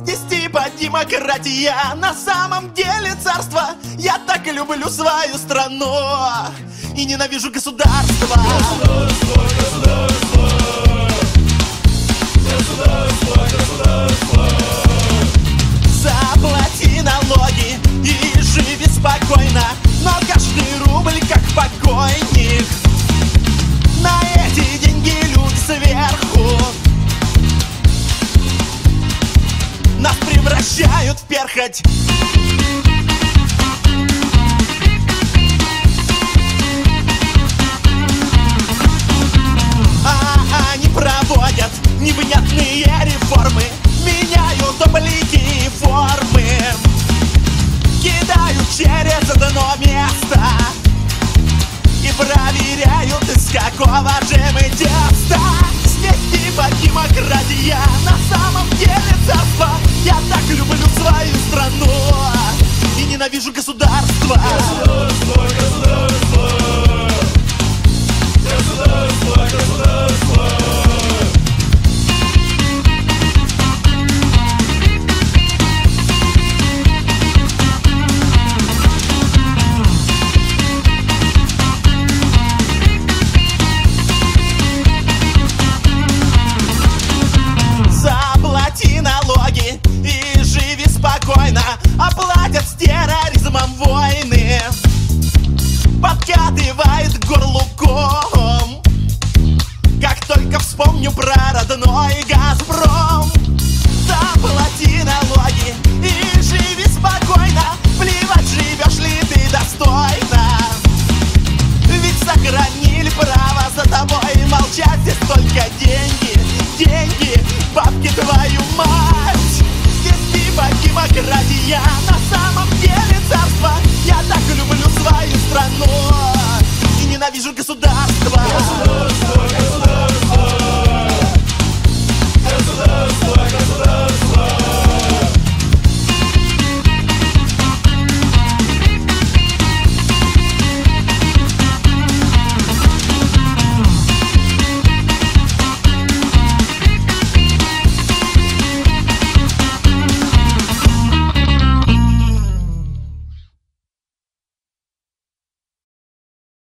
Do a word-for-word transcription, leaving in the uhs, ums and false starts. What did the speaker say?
Здесь типа демократия, на самом деле царство. Я так и люблю свою страну и ненавижу государство. Государство, государство, государство, государство. Заплати налоги и живи спокойно, но каждый рубль как покойник. На эти деньги люди сверху нас превращают в перхоть. А они проводят невнятные реформы, меняют облики и формы, кидают через одно место и проверяют, из какого же мы теста. Здесь типа демократия, на самом деле царство. Я так люблю свою страну и ненавижу государство. Государство, государство, государство, государство. Заплати налоги и живи спокойно, оплатят с терроризмом войны, подкатывает к горлу ком. Как только вспомню про родной Газпром. Заплати налоги и живи спокойно, плевать, живешь ли ты достойно, ведь сохранили право за тобой молчать. Здесь только деньги, деньги, бабки, твою мать. Здесь типа демократия, на самом деле царство. Я так люблю свою страну и ненавижу государство. Государство.